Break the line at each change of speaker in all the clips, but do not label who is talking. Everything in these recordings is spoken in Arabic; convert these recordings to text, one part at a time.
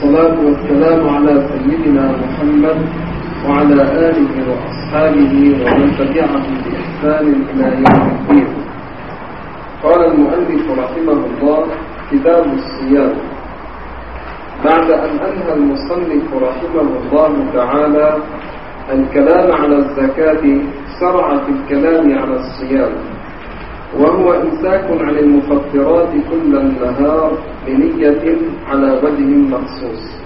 والصلاة والسلام على سيدنا محمد وعلى آله وأصحابه ومن تبعهم بإحسان إلى يوم الدين. قال المؤلف رحمه الله: كتاب الصيام. بعد أن أنهى المصنف رحمه الله تعالى الكلام على الزكاة، شرع في الكلام على الصيام، وهو إمساك عن المفطرات كل النهار بنية على وجه مخصوص.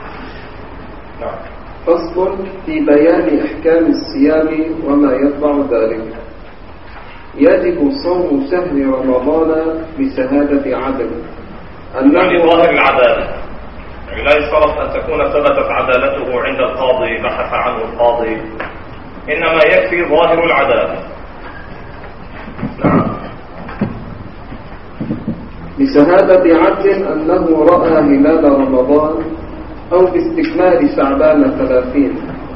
فصل في بيان أحكام الصيام وما يتبع ذلك. يجب صوم شهر رمضان بشهادة عدل
يعني ظاهر العدالة، يعني لا يشترط أن تكون ثبتت عدالته عند القاضي بحث عنه القاضي، إنما يكفي ظاهر العدالة. نعم.
بشهادة عدل أنه رأى هلال رمضان أو باستكمال شعبان 30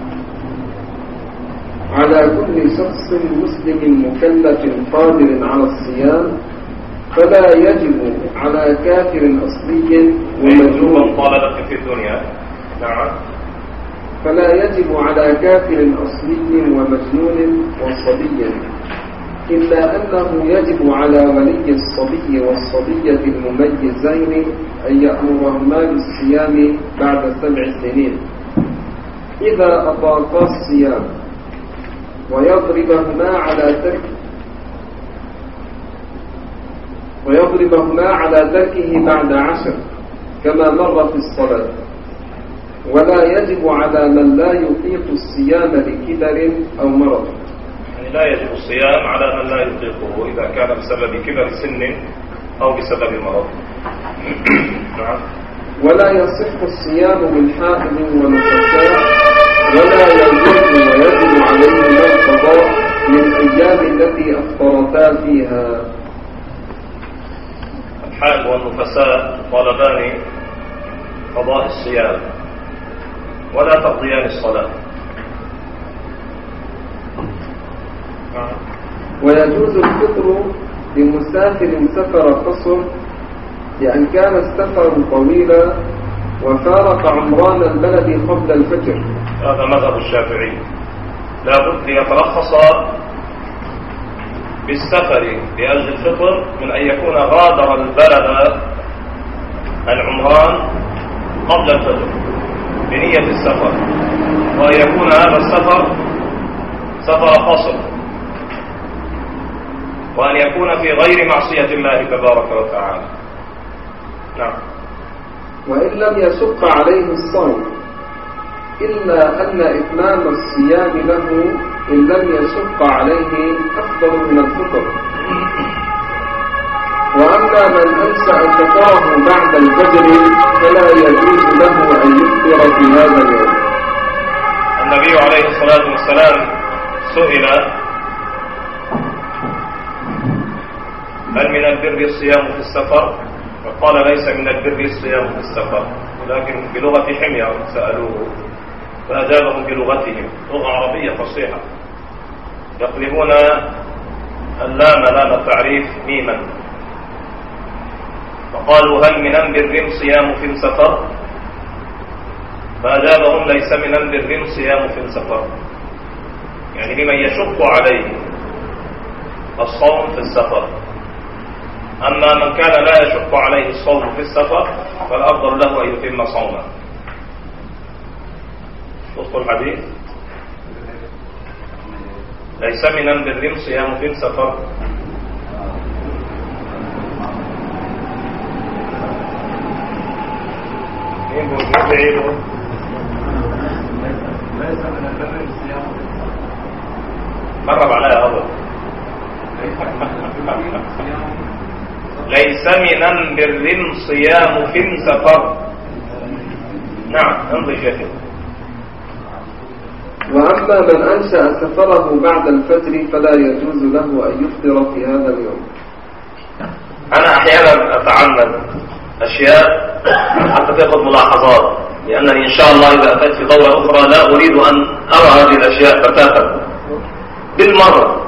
على كل شخص مسلم مكلف قادر على الصيام، فلا يجب على كافر أصلي ومجنون
طالبة في الدنيا. نعم.
فلا يجب على كافر أصلي ومجنون وصبي، إلا أنه يجب على ولي الصبي والصبية المميزين أن يأمرهما بالصيام بعد 7 سنين إذا أطاقا الصيام، ويضربهما على تركه بعد 10 كما مر في الصلاة. ولا يجب على من لا يطيق الصيام لكبر أو مرض،
يعني لا يجب الصيام على من لا يطيقه إذا كان بسبب كبر سن أو بسبب مرض. نعم.
ولا يصح الصيام من حائض ونفساء، ولا يجوز ويجب عليهما القضاء للأيام التي أفطرتا فيها.
الحائض والنفساء طالبان قضاء الصيام ولا تقضيان الصلاة.
ويجوز الفطر لمسافر سفر قصر، لأن كان السفر طويلا وفارق عمران البلد قبل الفجر.
هذا مذهب الشافعي، لا بد يترخص بالسفر لأجل الفطر من أن يكون غادر البلد العمران قبل الفجر بنية السفر، وأن يكون هذا السفر سفر قصر، وأن يكون في غير معصية الله تبارك وتعالى. نعم.
وإن لم يشق عليه الصوم، إلا أن إتمام الصيام له إن لم يشق عليه أفضل من الفطر. وأما من أنشأ فطره بعد الفجر فلا يجوز له أن يفطر في هذا اليوم.
النبي عليه الصلاة والسلام سئل: هل من البر الصيام في السفر؟ فقال: ليس من البر الصيام في السفر، ولكن بلغة حمير سألوه فأجابهم بلغتهم، لغة عربية فصيحة، يقلبون اللام لام التعريف ميما، فقالوا: هل من بر صيام في السفر؟ فأجابهم: ليس من بر صيام في السفر، يعني لمن يشق عليه الصوم في السفر. أما من كان لا يشق عليه الصوم في السفر فالأفضل له أن يتم صومه. وفق الحديث: ليس من بر صيام في السفر. قرب عليها أول. ليس من بر صيام في السفر. نعم. انظر شيخي.
وأما من أنشأ سفره بعد الفجر فلا يجوز له أن يفطر في هذا اليوم.
أنا أحيانا أتعمد أشياء حتى تأخذ ملاحظات، لأنني إن شاء الله إذا أتيت في دورة أخرى لا أريد أن أرى هذه الأشياء بتاتا بالمرة.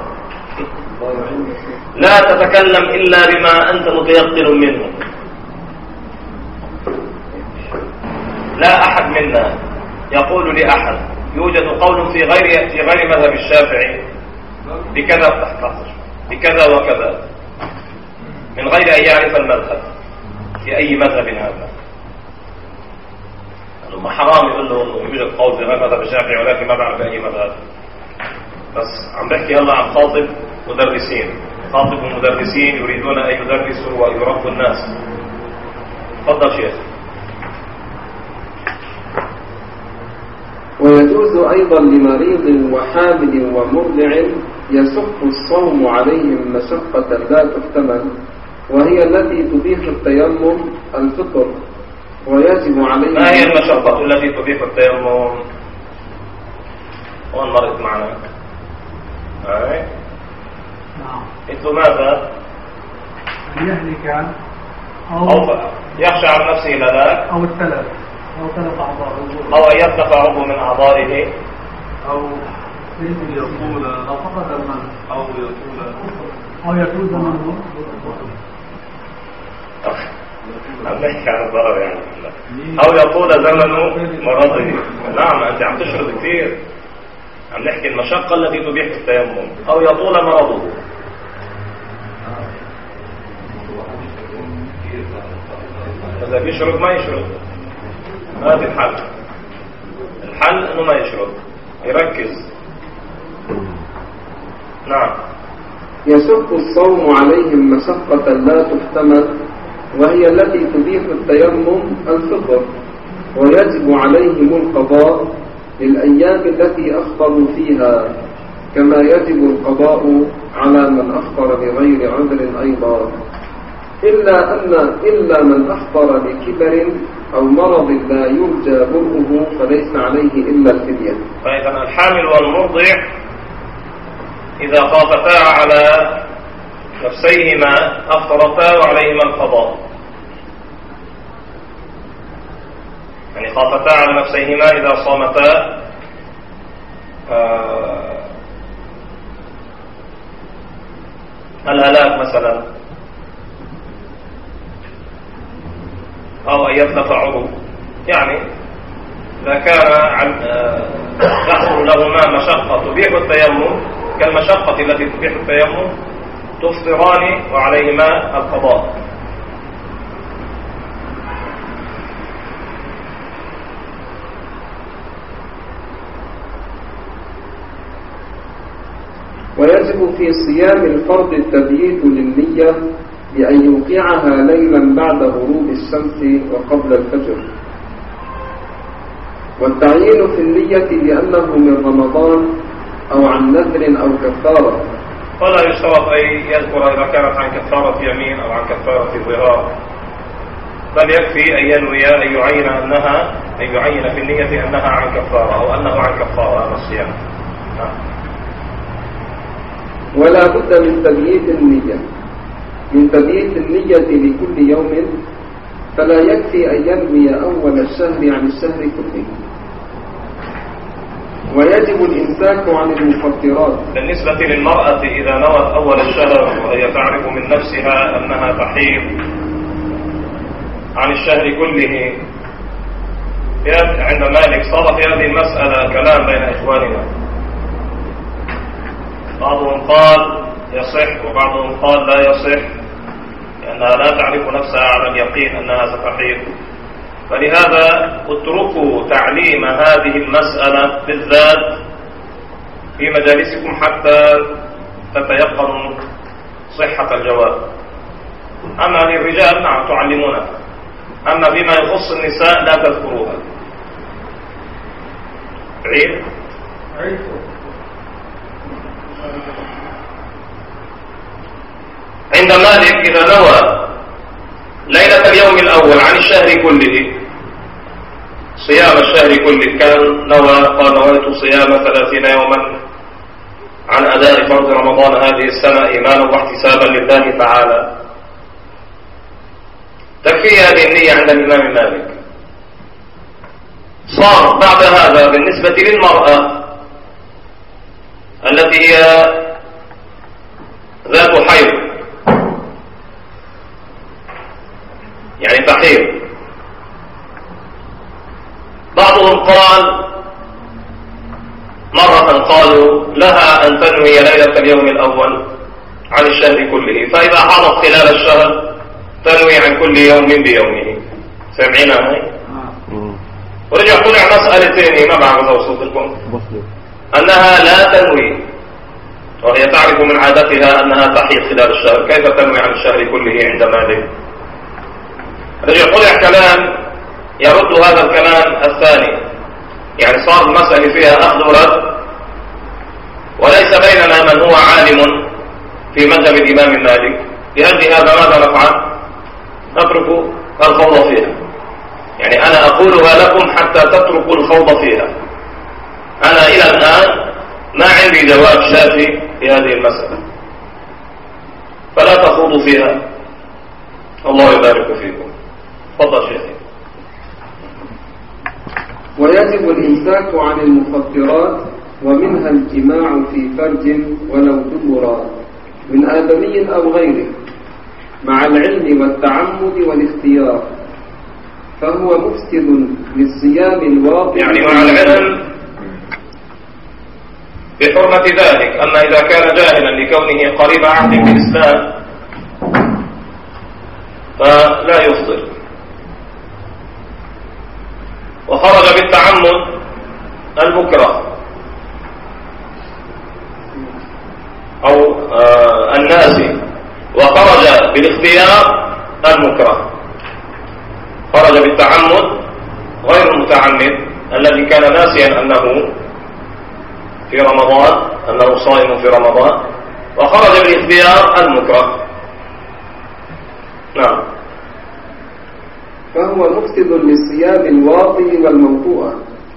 لا تتكلم إلا بما أنت متيقن منه، لا أحد منا يقول لأحد يوجد قول في غير مذهب الشافعي بكذا وكذا من غير أن يعرف المذهب في أي مذهب هذا. ما حرام يقول له يوجد قول في غير مذهب الشافعي ولكن ما بعرف أي مذهب. بس عم بحكي هلا عن خاطب مدرسين يريدون أن يدرسوا ويربوا الناس. تفضل شيخ.
ويجوز أيضا لمريض وحامل ومرضع يصح الصوم عليهم مشقة لا تحتمل، وهي التي تبيح التيمم الفطر، ويجب عليهم.
ما هي المشقة التي تبيح التيمم؟ هون مرض معنا. مثل ماذا؟
أن يهلك
أو يخشى عن نفسه الهلاك،
أو التلف، أو تلف أعضاء،
أو أن يتلف عضو من أعضائه،
أو يطول، أو فقد المنع، أو يطول زمنه.
عم نحكي عن الضرر يعني. أو يطول زمن مرضه. نعم أنت عم تشرد كثير. عم نحكي المشقة التي تبيح التيمم، أو يطول مرضه. إذا بيشرب ما يشرب، هذا الحل إنه ما يشرب، يركز. نعم.
يصح الصوم عليهم مشقة لا تحتمل، وهي التي تبيح التيمم الفطر، ويجب عليهم القضاء للأيام التي أفطروا فيها، كما يجب القضاء على من أفطر بغير عذر أيضا، إلا من أفطر بكبر أو مرض لا يرجى برؤه فليس عليه إلا الفدية.
فإذا الحامل والمرضع إذا خافتا على نفسيهما أفطرتا وعليهما القضاء. يعني خافتا على نفسيهما إذا صامتا الهلاك مثلا، أو أن يتلف عضو. يعني إذا كان يحصل لهما مشقة تبيح التيمم كالمشقة التي تبيح التيمم تفطران وعليهما القضاء.
ويجب في صيام الفرض التبييت للنية بأن يوقعها ليلا بعد غروب الشمس وقبل الفجر، والتعيين في النية بأنه من رمضان أو عن نذر أو كفارة،
ولا يشترط أن يذكر إذا كانت عن كفارة يمين أو عن كفارة ظهار، بل يكفي أن ينوي أن يعين في النية أنها عن كفارة أو أنه عن كفارة هذا الصيام.
ولا بد من تبييت النية لكل يوم، فلا يكفي أن ينوي أول الشهر عن الشهر كله. ويجب الإمساك عن المفطرات.
بالنسبة للمرأة إذا نوت أول الشهر وهي تعرف من نفسها أنها تحيض عن الشهر كله، عند مالك صار في هذه المسألة كلام بين إخواننا، بعضهم قال يصح وبعضهم قال لا يصح، لأنها لا تعرف نفسها على اليقين أنها ستحيض. فلهذا اتركوا تعليم هذه المسألة بالذات في مجالسكم حتى تتيقنوا صحة الجواب. أما للرجال نعم تعلمونها، أما فيما يخص النساء لا تذكروها. عيد عند مالك إذا نوى ليلة اليوم الأول عن الشهر كله صيام الشهر كله، كان قال نويت صيام 30 يوما عن أداء فرض رمضان هذه السنة إيمانا واحتسابا لله تعالى، تكفي هذه النية عند الإمام مالك. صار بعد هذا بالنسبة للمرأة التي هي ذات حيض يعني تحيض، قال مرة قالوا لها أن تنوي ليلة اليوم الأول عن الشهر كله، فإذا حضت خلال الشهر تنوي عن كل يوم بيومه. سمعنا هاي؟ ورجع طلع مسألتين ما بعرف أوصف لكم، أنها لا تنوي، وهي تعرف من عادتها أنها تحيض خلال الشهر، كيف تنوي عن الشهر كله عند مالك؟ رجع طلع كلام يرد هذا الكلام الثاني، يعني صار المسألة فيها أخذ ورد، وليس بيننا من هو عالم في مذهب الإمام مالك. لأجل هذا ماذا نفعل؟ نترك الخوض فيها، يعني أنا أقولها لكم حتى تتركوا الخوض فيها. أنا إلى الآن ما عندي جواب شافي في هذه المسألة، فلا تخوضوا فيها. الله يبارك فيكم. تفضل شيخي.
ويجب الإمساك عن المفطرات، ومنها الجماع في فرج ولو دبرا من آدمي أو غيره مع العلم والتعمد والاختيار، فهو مفسد للصيام الواقع،
يعني مع العلم بحرمة ذلك. أما إذا كان جاهلا لكونه قريب عهد بالإسلام فلا يفطر. وخرج بالتعمد المكره أو الناسي، وخرج بالاختيار المكره. خرج بالتعمد غير المتعمد الذي كان ناسيا أنه في رمضان، أنه صائم في رمضان، وخرج بالاختيار المكره. نعم.
فهو مفسد للصيام الواطي والموضوع.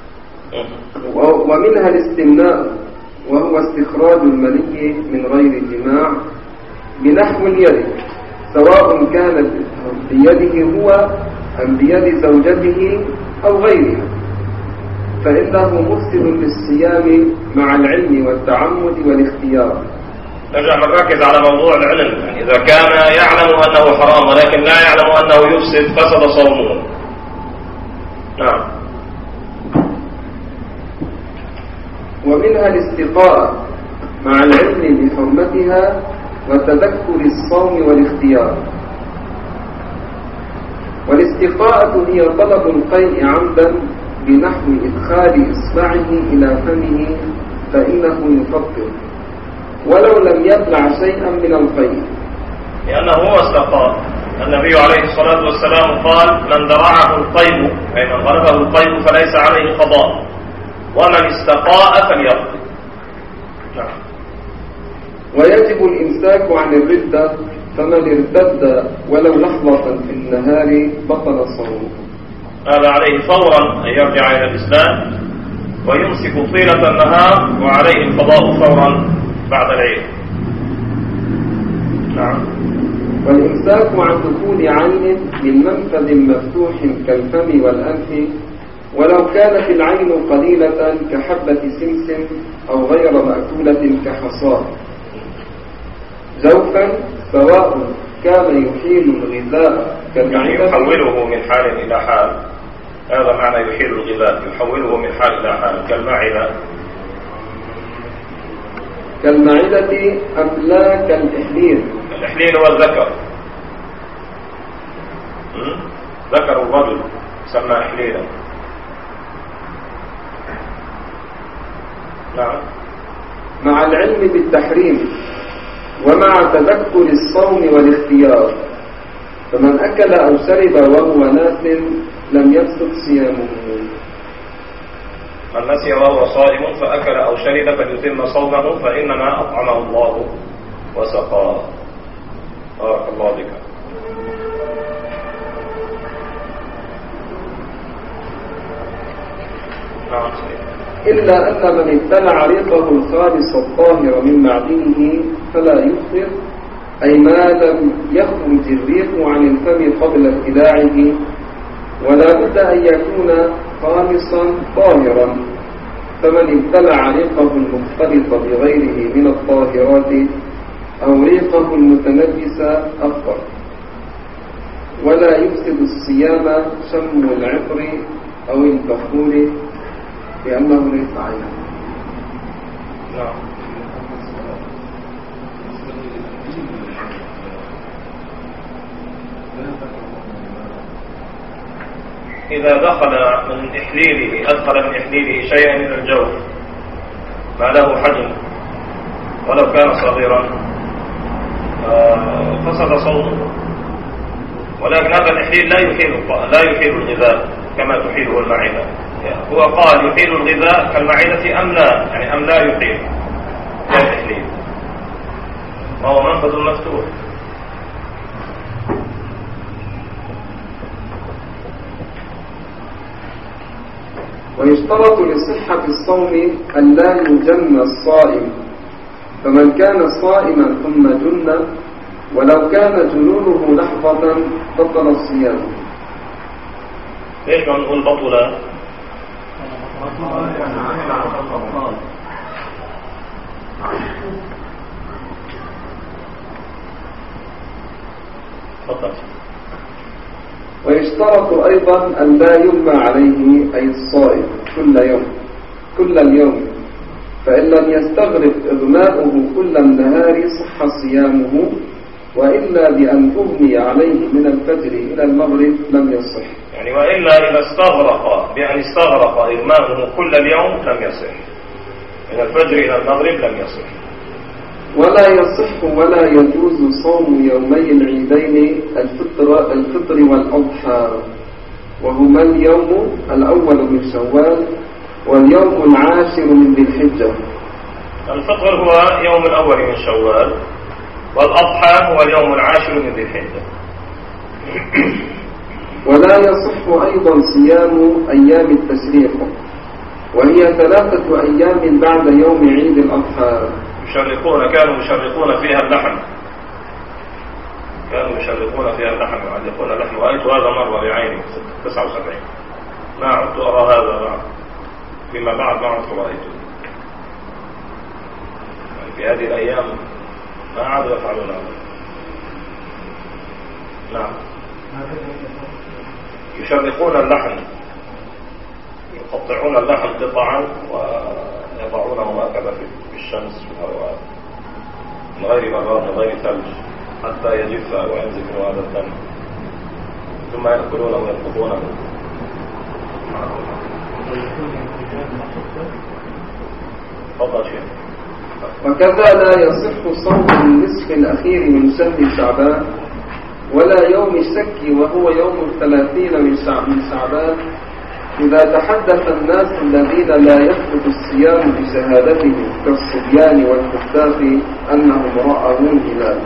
ومنها الاستمناء، وهو استخراج المني من غير جماع بنحو اليد، سواء كانت بيده هو أم بيد زوجته أو غيرها، فإنه مفسد للصيام مع العلم والتعمد والاختيار.
نرجع نركز على موضوع العلم، يعني إذا كان يعلم أنه حرام ولكن لا يعلم أنه يفسد فسد صومه. نعم.
ومنها الاستقاء مع العلم بحرمتها وتذكر الصوم والاختيار. والاستقاءة هي طلب القيء عمدا بنحو إدخال إصبعه إلى فمه، فإنه يفطر ولو لم يبلع شيئا من القيء،
لأنه هو استقاء. النبي عليه الصلاة والسلام قال: من درعه القيء، أي من غلبه القيء فليس عليه قضاء، ومن استقاء فليقضي. نعم.
ويجب الإمساك عن الردة، فمن ارتد ولو لحظة في النهار بطل صومه.
هذا عليه فورا أن يرجع إلى الإسلام ويمسك طيلة النهار، وعليه القضاء فورا بعد العيد. نعم.
والإمساك عن دخول عين من منفذ مفتوح كالفم والأنف، ولو كانت العين قليلة كحبة سمسم أو غير مأكولة كحصاة، جوفا سواء كان يحيل الغذاء
يعني يحوله من حال إلى حال. هذا معنى يحيل الغذاء، يحوله من حال إلى حال، كالمعدة.
كالمعدة أم لا كالإحليل؟
الإحليل هو الذكر. ذكر الرجل يسمى إحليلا. نعم.
مع العلم بالتحريم ومع تذكر الصوم والاختيار، فمن أكل أو شرب وهو ناس لم يفسد صيامه.
من نسي وهو صائم فأكل أو شرب فليتم صومه، فإنما أطعمه الله وسقاه. بارك الله بك. نعم.
إلا أن من ابتلع ريقه الخالص الطاهر من معدنه فلا يفطر، أي ما لم يخرج الريق عن الفم قبل ابتلاعه، ولا بد أن يكون خالصا طاهرا. فمن ابتلع ريقه المختلط بغيره من الطاهرات أو ريقه المتنجس أفطر. ولا يفسد الصيام شم العطر أو البخور لأنه ليس عينا.
نعم. إذا أدخل من إحليله شيئا من الجوف ما له حجم ولو كان صغيرا فسد صوته، ولكن هذا الإحليل لا يحيل الغذاء كما تحيله المعدة. هو قال يحيل الغذاء كالمعدة أم لا، يعني أم لا يحيل الإحليل، وهو منفذ مفتوح.
ويشترط لصحة الصوم أن لا يجن الصائم، فمن كان صائما ثم جن ولو كان جنونه لحظة بطل الصيام.
ليش ما نقول بطل؟
ويشترط أيضا أن لا يغمى عليه أي الصائم كل اليوم، فإن لم يستغرق إغماؤه كل النهار صح صيامه، وإلا بأن أغمي عليه من الفجر إلى المغرب لم يصح.
يعني وإلا إذا بأن استغرق إغماؤه كل اليوم لم يصح، من الفجر إلى المغرب لم يصح.
ولا يصح ولا يجوز صوم يومي العيدين الفطر والأضحى، وهما اليوم الأول من شوال واليوم العاشر من ذي الحجة.
الفطر هو يوم الأول من شوال، والأضحى هو اليوم العاشر من ذي الحجة.
ولا يصح أيضا صيام أيام التشريق، وهي 3 أيام بعد يوم عيد الأضحى.
كانوا يشرقون فيها اللحم، يعلقون اللحم. رأيت هذا مرة بعيني 79، ما عدت أرى هذا فيما بعد، ما عدت رأيته. يعني في هذه الأيام ما عادوا يفعلون هذا. نعم. يشرقون اللحم، يقطعون اللحم قطعا ويضعونه هكذا في الشمس والهواء من غير براد من غير ثلج حتى يجف وينزف هذا الدم، ثم يأكلونه ويطبخونه. تفضل شيخ.
وكذا لا يصح صوم النصف الأخير من شهر شعبان، ولا يوم الشك وهو يوم 30 من شعبان، إذا تحدث الناس الذين لا يثبت الصيام بشهادتهم كالصبيان والكفاف أنهم رأوا الهلال،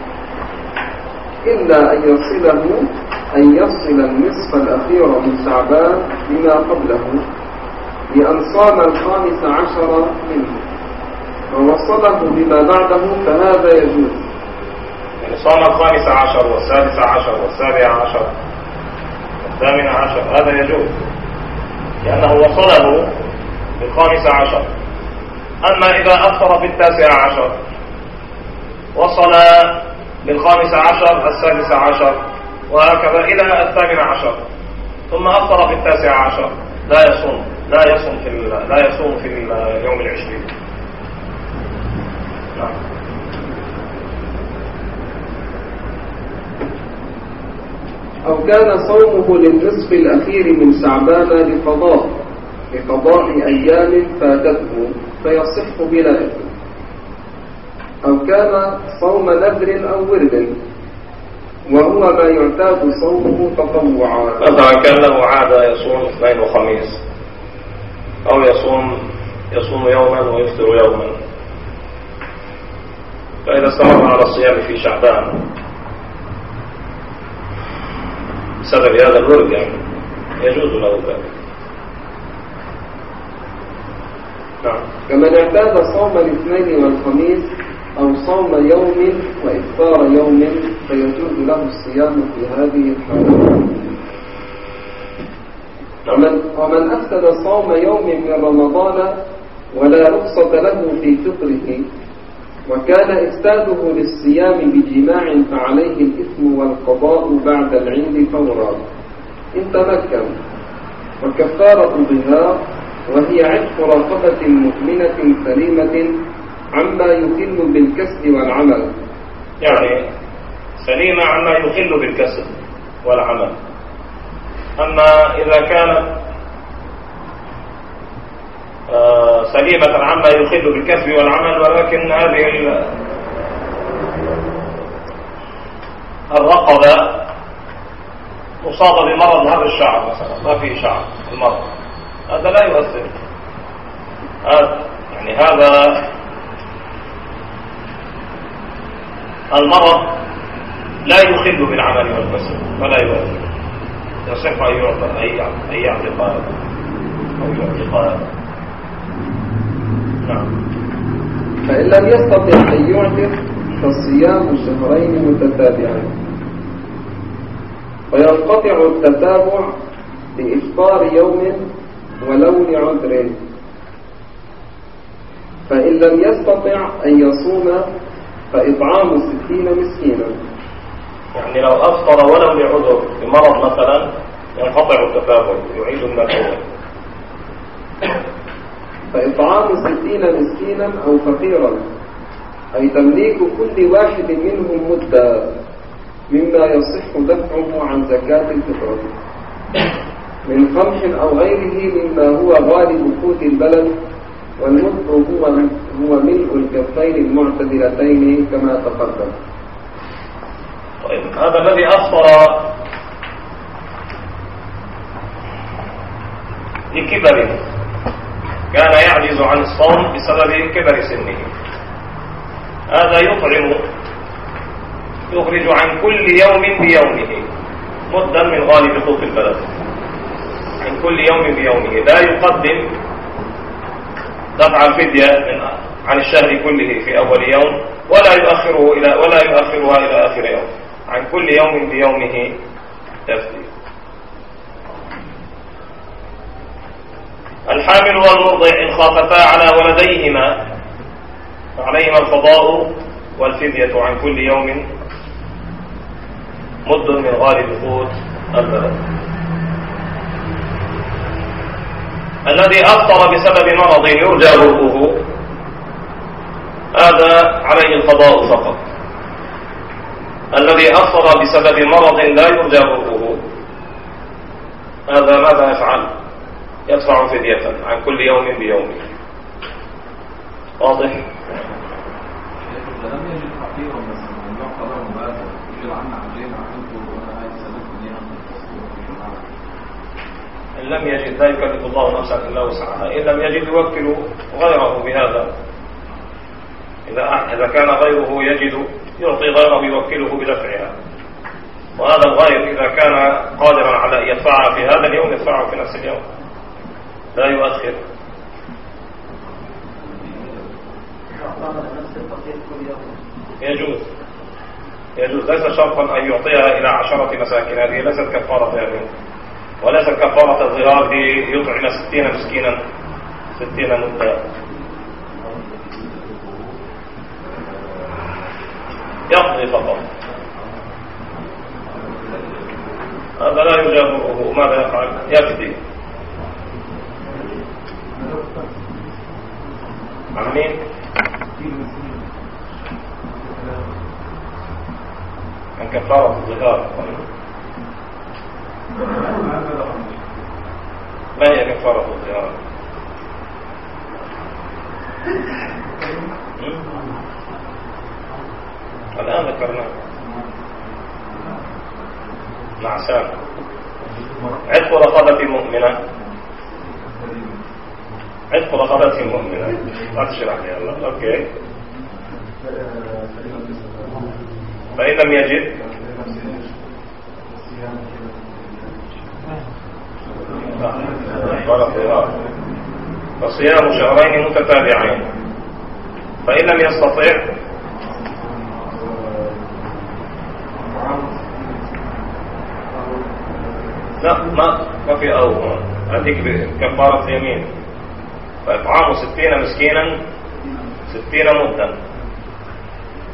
إلا أن يصل النصف الأخير من شعبان بما قبله، لأن صام 15 منه ووصله بما بعده فهذا يجوز.
يعني صام 15 و16 و17 و18 هذا يجوز، لأنه وصله بال15. أما إذا أفطر في 19 وصل بال15 16 وهكذا إلى 18، ثم أفطر في 19 لا يصوم في اليوم 20. نعم.
أو كان صومه للنصف الأخير من شعبان لقضاء أيام فاتته فيصح بلا إثم، أو كان صوم نذر أو ورد، وهو ما يعتاد صومه تطوعا.
مثلا كان له عادة يصوم اثنين وخميس، أو يصوم يوما ويفطر يوما، فإذا استمر على الصيام في شعبان بسبب هذا الورد يعني يجوز له ذلك. نعم.
كمن اعتاد صوم الاثنين والخميس أو صوم يوم وإفطار يوم فيجوز له الصيام في هذه الحالة. ومن أفسد صوم يوم من رمضان ولا رخصة له في فطره، وكان إفساده للصيام بجماع فعليه الإثم والقضاء بعد العيد فورا إن تمكن، وكفارة ظهار وهي عتق رقبة مؤمنة سليمة عما يخل بالكسب والعمل.
يعني سليمة عما يخل بالكسب والعمل. أما إذا كانت سليمة عما يخل بالكسب والعمل، ولكن هذه الرقبة مصابة بمرض هذا الشعر مثلا، ما فيه شعر المرض، هذا لا يؤثر. يعني هذا المرض لا يخل بالعمل والكسب فلا يؤثر، يصح أن يعطى أي يعتقاد أو يعتقاد. نعم.
فإن لم يستطع أن يعتق فالصيام شهرين متتابعين، وينقطع التتابع بإفطار يوم ولو لعذر. فإن لم يستطع أن يصوم فإطعام 60 مسكينا.
يعني لو أفطر ولو لعذر بمرض مثلا ينقطع التتابع، يعيد المفعول.
فإطعام 60 مسكينا أو فقيرا، أي تمليك كل واحد منهم مدة مما يصح دفعه عن زكاة الفطرة من قمح أو غيره مما هو غالب قوت البلد، والمد هو ملء الكفين المعتدلتين كما تقدم.
طيب، هذا الذي أفطر لكبر، كان يعجز عن الصوم بسبب كبر سنه، هذا يطعم، يخرج عن كل يوم بيومه مدا من غالب قوت البلد، عن كل يوم بيومه، لا يقدم دفع الفدية عن الشهر كله في أول يوم، ولا يؤخرها إلى آخر يوم، عن كل يوم بيومه يفدي. الحامل والمرضع إن خافتا على ولديهما فعليهما القضاء والفدية عن كل يوم مد من غالب قوت البلد. الذي أفطر بسبب مرض يرجى برؤه هذا عليه القضاء فقط. الذي أفطر بسبب مرض لا يرجى برؤه هذا ماذا يفعل؟ يدفع فدية عن كل يوم بيومه. واضح؟
لم يجد فقيرا مثلا ان يعطى له ماذا يجد عنه عجين عملته وانا عايز اسالكم ايه
ان لم يجد لا يكلف الله نفسا الا وسعها، ان لم يجد يوكل غيره بهذا. اذا كان غيره يجد يعطي غيره يوكله بدفعها، وهذا الغير اذا كان قادرا على ان يدفعها في هذا اليوم يدفعه في نفس اليوم لا يؤخر. يجوز ليس شرطا أن يعطيها إلى 10 مساكين، هذه ليست كفارة يمين، وليست كفارة الظهار يطعم 60 مسكينا 60 مدة. يقضي فقط، هذا لا يجابره. ماذا يفعل؟ يفدي. عن مين؟ عن كفارة الظهار. ما هي كفارة الظهار؟ الآن ذكرنا نعسان، عتق رقبة مؤمنة، عتق رقبة مؤمنة. لا تشرح لي الله. أوكي. فإن لم يجد فصيام شهرين متتابعين. فإن لم يستطع لا ما في أو هذيك كفارة يمين. فإطعام 60 مسكينا 60 مدا.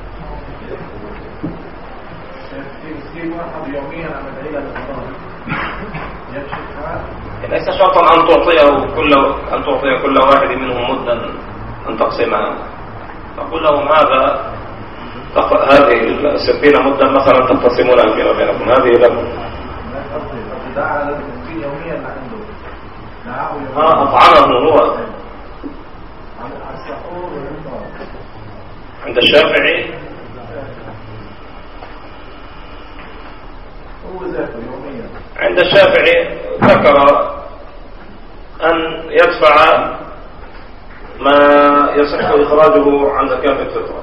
مسكين واحد يوميا على دليل الإفطار.
ليس شرطا أن تعطي كل واحد منهم مدا أن تقسمها. تقول لهم هذه 60 مدا مثلا تقتسمونها فيما بينكم، هذه لكم. أطعمه هو عند الشافعي عند الشافعي ذكر أن يدفع ما يصح إخراجه عن زكاة الفطرة،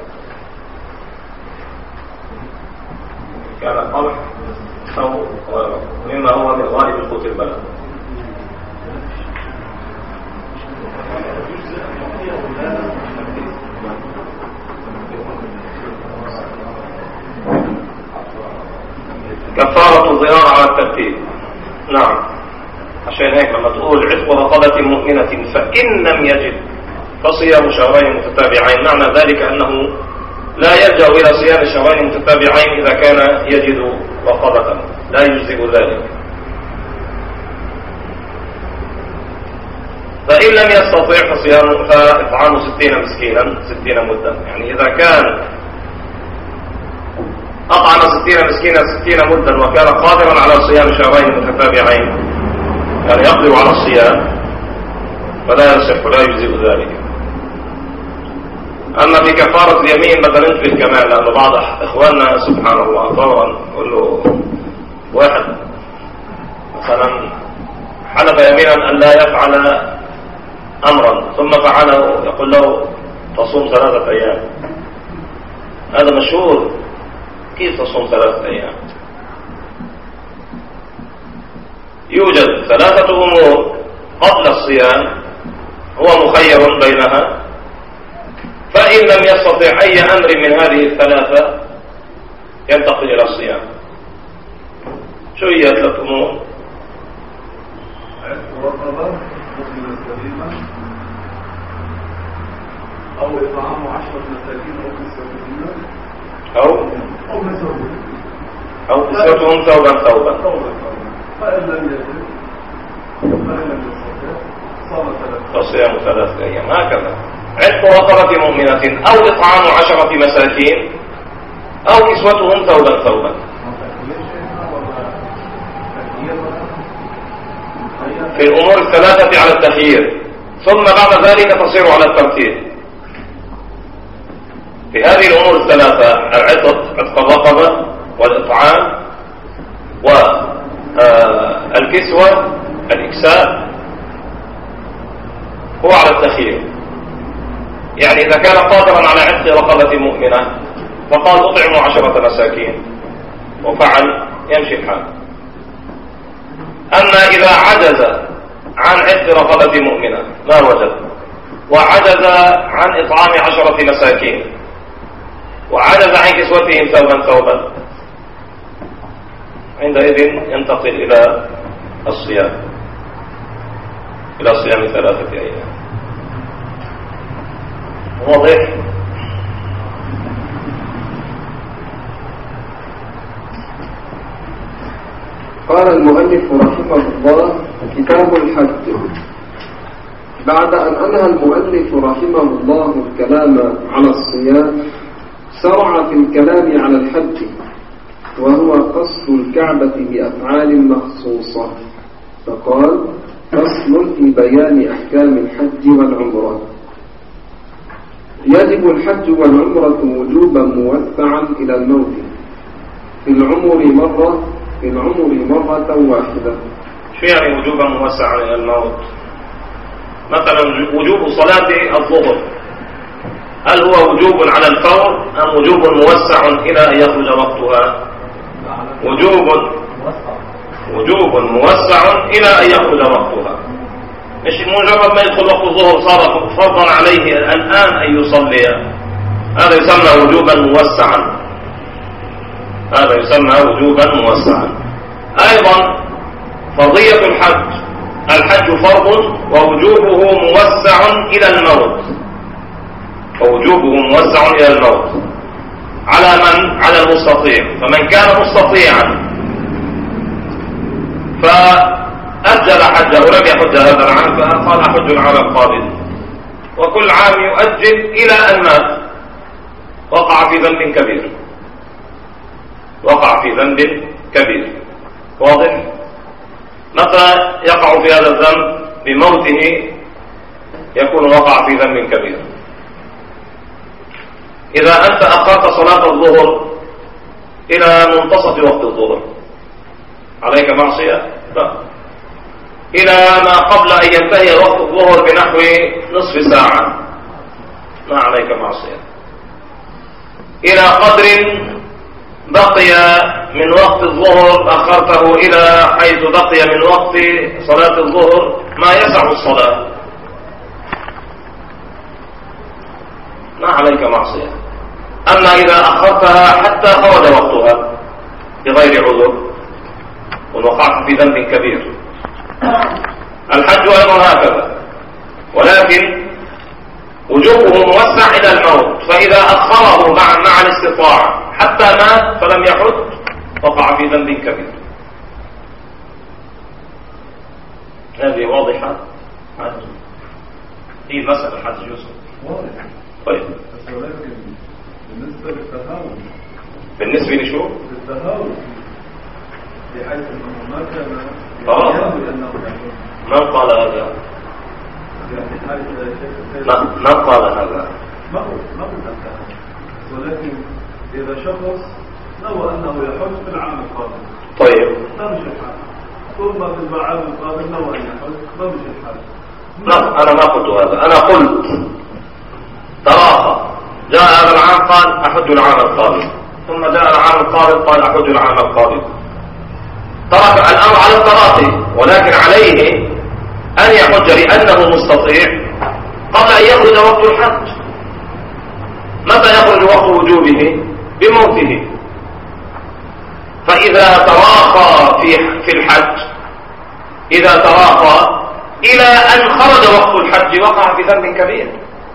كان قمح أو مما هو من غالب القوت البلد. كفارة الظهار على الترتيب. نعم، عشان هيك لما تقول عتق رقبة مؤمنة فإن لم يجد فصيام شهرين متتابعين، معنى ذلك أنه لا يلجأ إلى صيام شهرين متتابعين إذا كان يجد رقبة، لا يجزئ ذلك. فإن لم يستطيع فإطعام 60 مسكينا 60 مدا. يعني إذا كان أطعم 60 مسكينا 60 مدا وكان قادرا على صيام شهرين متتابعين، يعني يقدر على الصيام، فلا يصح لا يجزئ ذلك. أما في كفارة اليمين بدل نثبت كمان، لأن بعض إخواننا سبحان الله فورا يقول له واحد مثلا حلف يمينا أن لا يفعل أمرا ثم فعله، يقول له تصوم 3 أيام. هذا مشهور. كيف تصوم 3 أيام؟ يوجد 3 أمور قبل الصيام هو مخير بينها، فإن لم يستطع أي أمر من هذه ال3 ينتقل إلى الصيام. شو هي 3 أمور؟
أو إطعام 10 مساكين
أو كسوتهم ثوبا.
فإن لم يجد
فصيام 3 أيام. هكذا عتق رقبة مؤمنة أو إطعام 10 مساكين أو كسوتهم ثوبا. في الأمور ال3 على التخيير، ثم بعد ذلك تصير على الترتيب. في هذه الأمور ال3 عتق الرقبة والإطعام والكسوة الإكساء هو على التخيير. يعني إذا كان قادرا على عتق رقبة مؤمنة فقال أطعموا 10 مساكين وفعل، يمشي الحال. أما إذا عجز عن عتق رقبة مؤمنة ما وجد، وعجز عن إطعام 10 مساكين، وعجز عن كسوتهم ثوبا، عندئذ ينتقل إلى الصيام، إلى صيام 3 أيام. واضح؟
قال المؤلف رحمه الله: كتاب الحج. بعد أن أنهى المؤلف رحمه الله الكلام على الصيام، شرع في الكلام على الحج، وهو قصد الكعبة بأفعال مخصوصة، فقال: فصل في بيان أحكام الحج والعمرة. يجب الحج والعمرة وجوبا موسعا إلى الموت، في العمر مرة واحدة.
شو يعني وجوبا موسعا إلى الموت؟ مثلا وجوب صلاة الظهر، هل هو وجوب على الفور أم وجوب موسع إلى أن يخرج وقتها؟ وجوب موسع إلى أن يخرج وقتها، مش مجرد ما يدخل وقت الظهر صار فرضا عليه الآن أن يصلي. هذا يسمى وجوبا موسعا، أيضا فرضية الحج فرض ووجوبه موسع إلى الموت، على من؟ على المستطيع. فمن كان مستطيعا فأجل حجه ولم يحج هذا العام، فقال أحج العام القادم، وكل عام يؤجل إلى أن مات، وقع في ذنب كبير، وقع في ذنب كبير. واضح؟ متى يقع في هذا الذنب؟ بموته يكون وقع في ذنب كبير. إذا أنت أخرت صلاة الظهر إلى منتصف وقت الظهر عليك معصية؟ لا. إلى ما قبل أن ينتهي وقت الظهر بنحو نصف ساعة ما عليك معصية. إلى قدر بقي من وقت الظهر أخرته إلى حيث بقي من وقت صلاة الظهر ما يسع الصلاة، ما عليك معصية. أما إذا أخرتها حتى خرج وقتها بغير عذر ووقعت في ذنب كبير. الحج أيضا هكذا، ولكن وجوبه موسع إلى الموت، فإذا أخره مع الاستطاعة حتى مات فلم يحج وقع في ذنب كبير. هذه واضحة. هي مسألة الحج يوسف
واضح.
طيب
ولكن بالنسبة للتهاون،
بالنسبة لشو؟
للتهاون بحيث أنه ما كان
ينبغي
أنه يحج.
من قال هذا؟
يعني حاجة
من قال هذا؟
ما هو التهاون، ولكن إذا شخص نوى أنه يحج في العام القادم
طيب
ما مش الحال، ثم في العام القادم نوى أن يحج ما مش الحال.
لا، أنا ما قلت هذا. أنا قلت تراخى، جاء هذا العام قال أحج العام القادم، ثم جاء العام القادم قال أحج العام القادم. ترك الأمر على التراخي، ولكن عليه أن يحج لأنه مستطيع قبل أن يخرج وقت الحج. متى يخرج وقت وجوبه؟ بموته. فإذا تراخى في الحج، إذا تراخى إلى أن خرج وقت الحج وقع في ذنب كبير.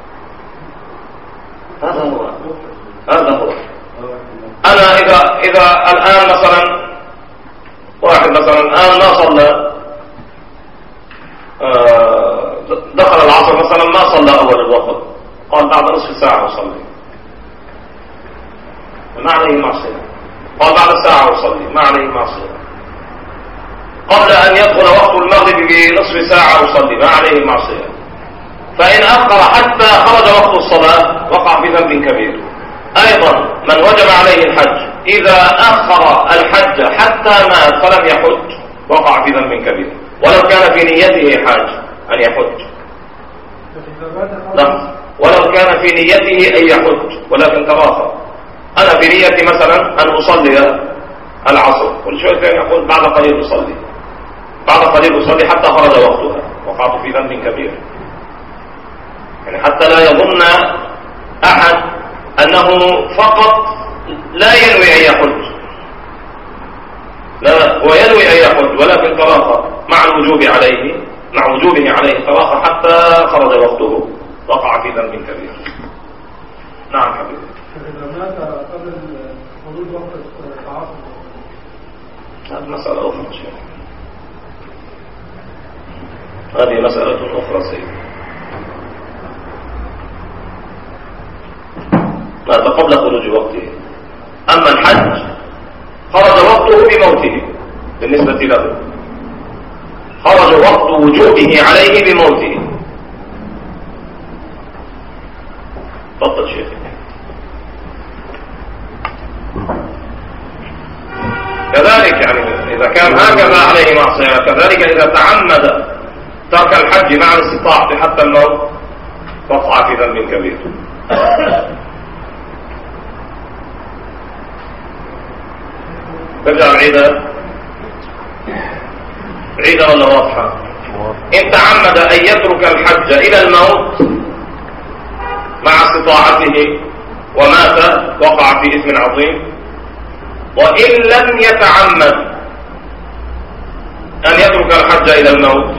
هذا هو. أنا إذا الآن مثلا واحد مثلا الآن ما صلى، دخل العصر مثلا ما صلى أول الوقت، قال بعد نصف ساعة أصلي، ما عليه معصية. قال بعد ساعة أصلي، ما عليه معصية. قبل أن يدخل وقت المغرب بنصف ساعة أصلي، ما عليه معصية. فإن أخر حتى خرج وقت الصلاة وقع في ذنب كبير. أيضا من وجب عليه الحج إذا أخر الحج حتى مات فلم يحج وقع في ذنب كبير، ولو كان في نيته حاج أن يحج. نعم، ولو كان في نيته أن يحج ولكن تراخى. أنا في نيتي مثلا أن أصلي العصر، كل شوية كان يقول بعد قليل أصلي، بعد قليل أصلي حتى خرج وقتها، وقعت في ذنب كبير. يعني حتى لا يظن أحد أنه فقط لا ينوي أن يحج، لا، هو ينوي أن يحج ولكن تراخى مع الوجوب عليه، مع وجوبه عليه تراخى حتى خرج وقته، وقع في ذنب كبير. نعم حبيبي.
إذا مات قبل حدود وقت العصر
هذه مسألة أخرى شيء. هذه مسألة أخرى سيدي. مات قبل خروج وقته. أما الحج خرج وقته بموته بالنسبة له، خرج وقت وجوبه عليه بموته. تفضل شيخ. كذلك يعني إذا كان هكذا عليه معصية، كذلك إذا تعمد ترك الحج مع الاستطاعة حتى الموت وقع في ذنب كبير. ترجع بعيدة ولا واضحة؟ إن تعمد أن يترك الحج إلى الموت مع استطاعته ومات وقع في إثم عظيم. وإن لم يتعمد أن يترك الحج إلى الموت،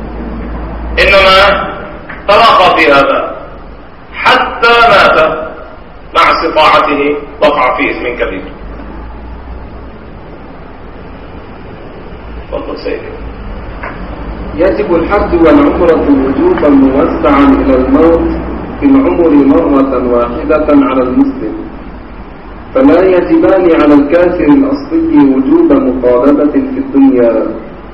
إنما تراخى في هذا حتى مات مع استطاعته وقع في إثم كبير. تفضل سيدي.
يجب الحج والعمرة وجوبا موسعا إلى الموت في العمر مرة واحدة على المسلم، فلا يجبان على الكافر الأصلي وجوب مطالبة في الدنيا.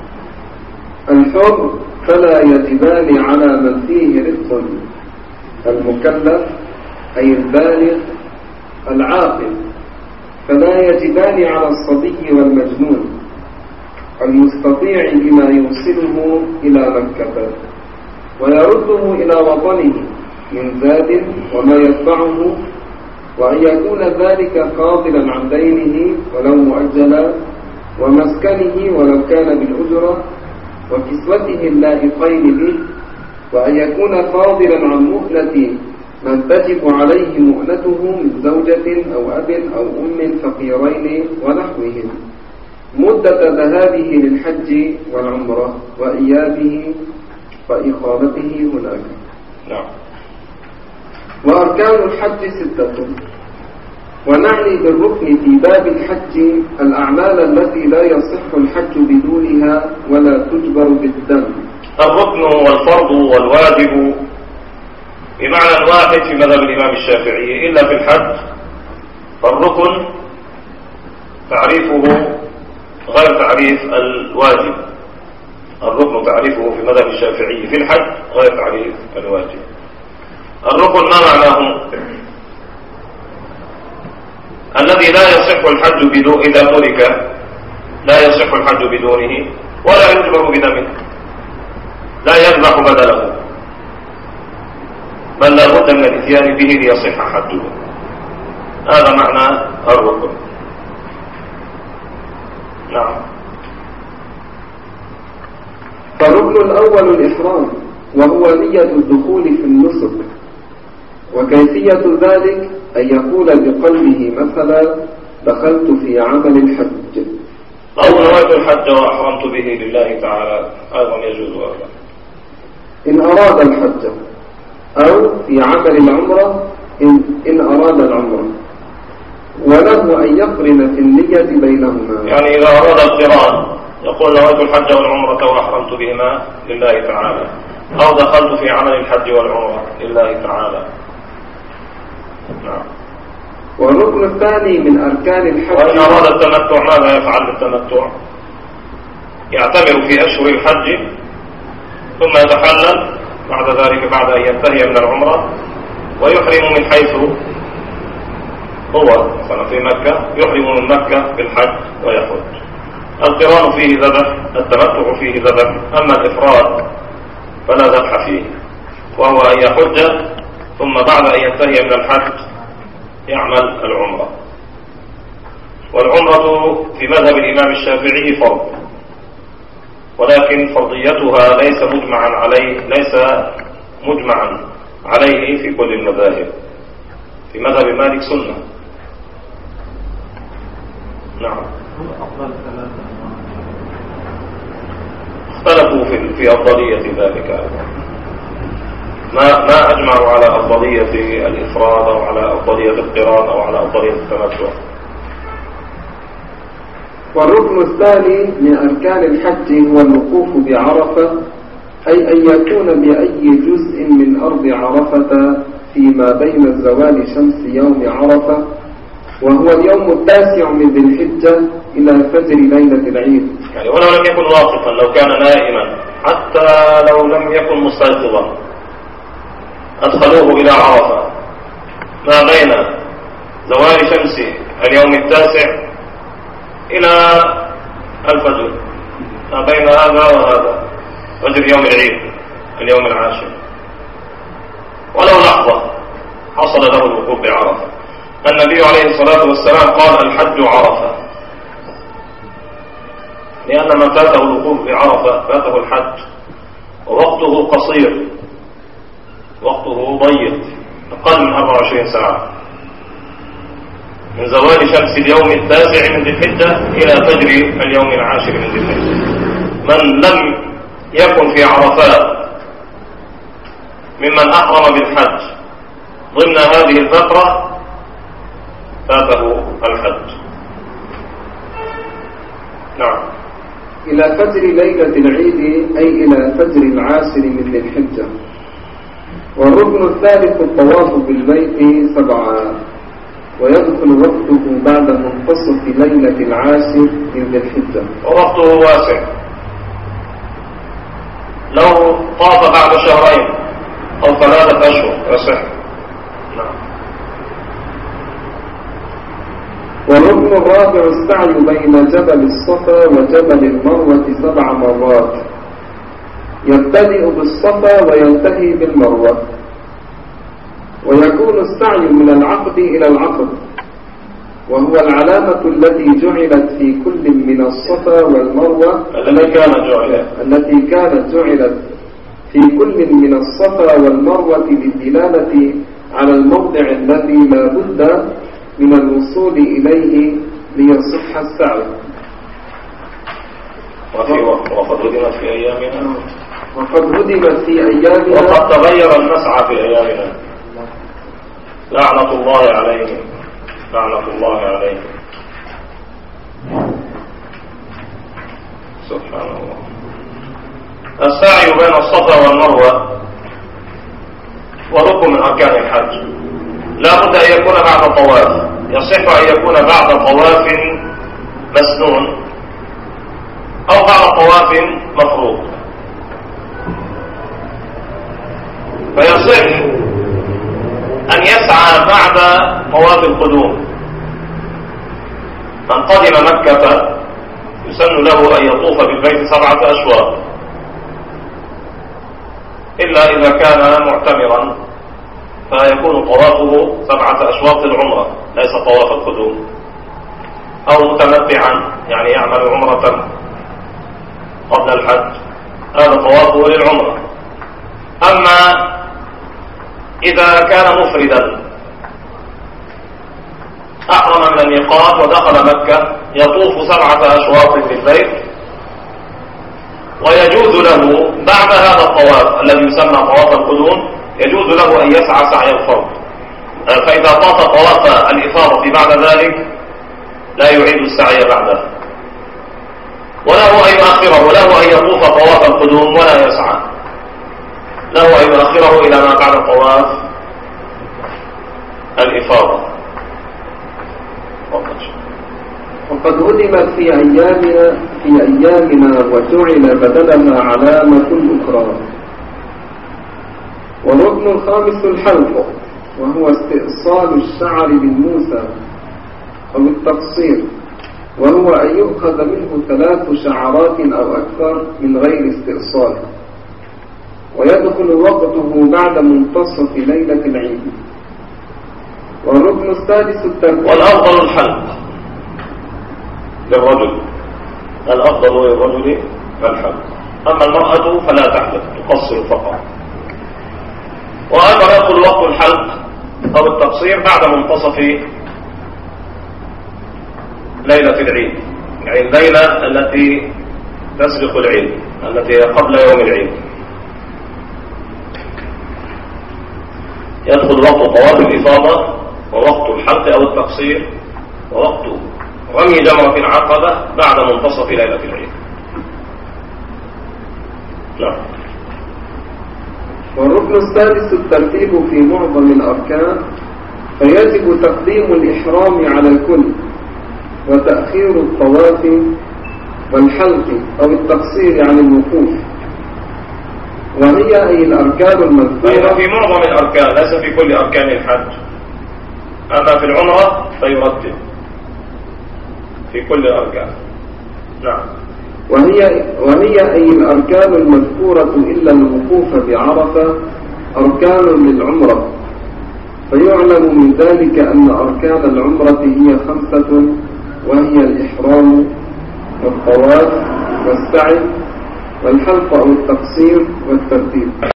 الحر فلا يجبان على من فيه رفق، المكلف أي البالغ العاقل، فلا يجبان على الصبي والمجنون المستطيع بما يوصله إلى مكة ويرده إلى وطنه من زاد وما يدفعه، وأن يكون ذلك قاضلا عن دينه ولو مؤجلا، ومسكنه ولو كان بالأجرة، وكسوته اللائقين به، وأن يكون فاضلا عن مؤنة من تجب عليه مؤنته من زوجة أو أب أو أم فقيرين ونحوهم مدة ذهابه للحج والعمرة وإيابه وإقامته هناك.
نعم.
وأركان الحج 6، ونعني بالركن في باب الحج الأعمال التي لا يصح الحج بدونها ولا تجبر بالدم.
الركن والفرض والواجب بمعنى واحد في مذهب الإمام الشافعي إلا في الحج، فالركن تعريفه غير تعريف الواجب. الركن تعريفه في مذهب الشافعي في الحج غير تعريف الواجب. الركن ما معناه؟ الذي لا يصح الحج بدون، إذا ترك لا يصح الحج بدونه ولا يجبر بدمه، لا يذبح بدله، بل لا بد من الاتيان به ليصح حجه. هذا معنى الركن. نعم.
فالركن الأول الإحرام، وهو نية الدخول في النسك، وكيفية ذلك أن يقول بقلبه مثلا دخلت في عمل الحج،
أو نويت الحج وأحرمت به لله تعالى، أيضا يجوز هذا
إن أراد الحج، أو في عمل العمرة إن أراد العمرة، وله أن يقرن في النية بينهما.
يعني إذا أراد القران يقول نويت الحج والعمرة وأحرمت بهما لله تعالى، أو دخلت في عمل الحج والعمرة لله تعالى. نعم.
والركن الثاني من أركان الحج،
وإن أراد التمتع ماذا يفعل بالتمتع؟ يعتمر في أشهر الحج ثم يتحلل بعد ذلك بعد أن ينتهي من العمرة، ويحرم من حيث هو مثلا في مكة، يحرم من مكة بالحج ويحج. القران فيه ذبح، التمتع فيه ذبح، أما الإفراد فلا ذبح فيه، وهو أن يحج ثم بعد أن ينتهي من الحج يعمل العمرة. والعمرة في مذهب الإمام الشافعي فرض، ولكن فرضيتها ليس مجمعا عليه في كل المذاهب. في مذهب مالك سنة. نعم. اختلفوا في أفضلية ذلك، ما أجمعوا على أفضلية الإفراد أو على أفضلية القران أو على أفضلية التمتع.
والركن الثاني من أركان الحج هو الوقوف بعرفة، أي أن يكون بأي جزء من أرض عرفة فيما بين زوال شمس يوم عرفة، وهو اليوم التاسع من ذي الحجة إلى فجر ليلة العيد.
يعني ولو لم يكن واقفا، لو كان نائما، حتى لو لم يكن مستيقظا، أدخلوه إلى عرفة ما بين زوال شمس اليوم التاسع إلى الفجر، ما بين هذا وهذا، فجر يوم العيد اليوم العاشر، ولو لحظة حصل له الوقوف بعرفة. النبي عليه الصلاة والسلام قال الحج عرفة، لأن من فاته الوقوف بعرفة فاته الحج، ووقته قصير، وقته ضيق، أقل من 24 ساعة، من زوال شمس اليوم التاسع من ذي الحجة إلى فجر اليوم العاشر من ذي الحجة. من لم يكن في عرفات ممن أحرم بالحج ضمن هذه الفترة فاته الحج. نعم.
إلى فجر ليلة العيد أي إلى فجر العاشر من ذي الحجة. والركن الثالث الطواف بالبيت 7 ويدخل وقته بعد منتصف ليلة العاشر من ذي الحجة.
ووقته واسع، لو طاف بعد شهرين أو 3 أشهر يصح. نعم.
والركن الرابع السعي بين جبل الصفا وجبل المروة 7 مرات، يبتدئ بالصفا وينتهي بالمروة، ويكون السعي من العقد إلى العقد، وهو العلامة التي جعلت في كل من الصفا والمروة التي كانت جعلت في كل من الصفا والمروة للدلالة على الموضع الذي لا بد من الوصول إليه ليصح السعي.
وقد هدمت في أيامنا وقد تغير المسعى في أيامنا. لعنة الله عليهم. سبحان الله. السعي بين الصفا والمروة وركن من أركان الحج، لا بد أن يكون بعد طواف، يصح أن يكون بعد طواف مسنون أو بعد طواف مفروض. فيصح أن يسعى بعد طواف القدوم. من قدم مكة يسن له أن يطوف بالبيت 7 أشواط، إلا إذا كان معتمرا فيكون طوافه 7 أشواط العمرة ليس طواف القدوم، أو متمتعا يعني يعمل عمرة قبل الحج، هذا طوافه للعمرة. أما إذا كان مفردا أحرم من الميقات ودخل مكة يطوف 7 أشواط بالبيت، ويجوز له بعد هذا الطواف الذي يسمى طواف القدوم يجوز له أن يسعى سعي الفرض. فإذا طاف طواف الإفاضة بعد ذلك لا يعيد السعي بعده، وله أن يؤخره، له أن يطوف طواف القدوم ولا يسعى، له أن يؤخره إلى ما بعد طواف الإفاضة.
وقد هدمت في أيامنا وجعل بدلها علامة أخرى. والركن الخامس الحلق، وهو استئصال الشعر بالموسى أو التقصير، وهو أن يؤخذ منه 3 شعرات أو أكثر من غير استئصال، ويدخل وقته بعد منتصف ليلة العيد. والركن السادس الترتيب.
والأفضل الحلق للرجل، الأفضل للرجل الحلق، أما المرأة فلا تحلق، تقصر فقط. وأيضا يدخل وقت الحلق أو التقصير بعد منتصف ليلة العيد، يعني الليلة التي تسبق العيد، التي قبل يوم العيد. يدخل وقت طواف الإفاضة ووقت الحلق أو التقصير ووقت رمي جمرة العقبة بعد منتصف ليلة العيد. نعم.
والركن السادس الترتيب في معظم الأركان، فيجب تقديم الإحرام على الكل، وتأخير الطواف والحلق أو التقصير عن الوقوف، وهي أي الأركان المذكورة
في معظم الأركان، ليس في كل أركان الحج. أما في العمرة فيرتب في كل الأركان. نعم.
وهي أي الأركان المذكورة إلا الوقوف بعرفة أركان للعمرة، فيعلم من ذلك أن أركان العمرة هي 5، وهي الإحرام والطواف والسعي والحلق أو التقصير والترتيب.